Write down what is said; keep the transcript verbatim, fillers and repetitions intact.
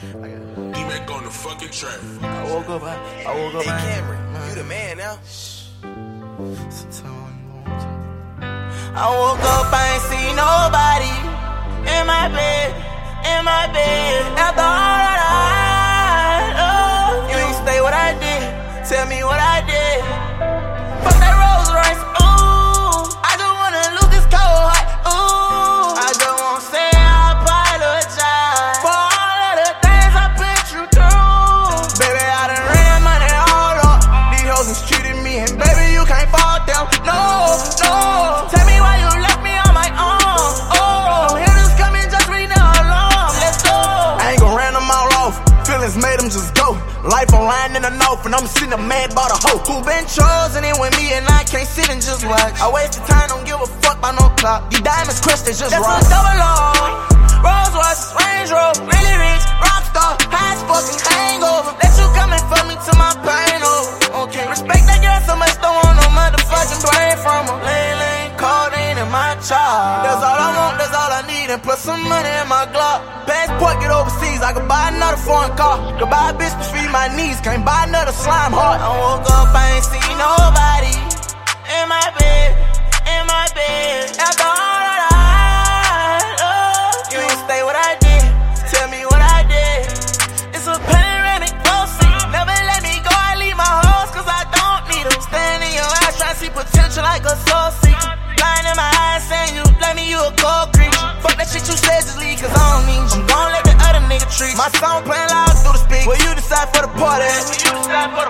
D-Mac on the fucking track. I woke up, I, I woke up. Hey Cameron, you the man now. I woke up, I ain't see nobody in my bed, in my bed. After all that I, oh, you ain't stay what I did. Tell me what I did. Fuck that Rolls Royce, ooh. I just wanna lose this cold heart, ooh. I just wanna say I apologize for all of the things I put you through. Baby, I done ran money all up. These hoes mistreated me, and baby, you can't fault them. No, no. Tell me why you left me on my own. Oh, hitters coming, just ring the alarm. Let's go. I ain't gon' ran them all off. Feelings made them just go. Life online in the north, and I'm sitting there mad about a hoe who been chosen in with me, and I can't sit and just watch. I wasted time, don't give a fuck by no clock. These diamonds crushed, they just rock. That's a double R. Rolls Royce, Range Rover, really rich, rockstar, high fucking hangover. That you coming for me to my pain, oh. Okay, respect that girl so much, don't want no motherfucking blame from her. Lane, lane, codeine in my child. That's all I want, that's all I need, and put some money in my Glock. Passport, get overseas, I can buy another foreign car. Could buy a bitch to feed my needs, can't buy another slime heart. I woke up, I ain't see nobody in my bed, in my bed. After all that I, oh, you ain't stay what I did. Tell me what I did. It's a panoramic road seat. Never let me go, I leave my hoes cause I don't need them. Stand in your eyes, try to see potential like a soul seeker. Blind in my eyes, saying you let me, you a cold creature. Fuck that shit you said, just leave cause I don't need you. I'm gon' let the other nigga treat you. My song playing loud through the speakers. Will you decide for the party? Will you decide for the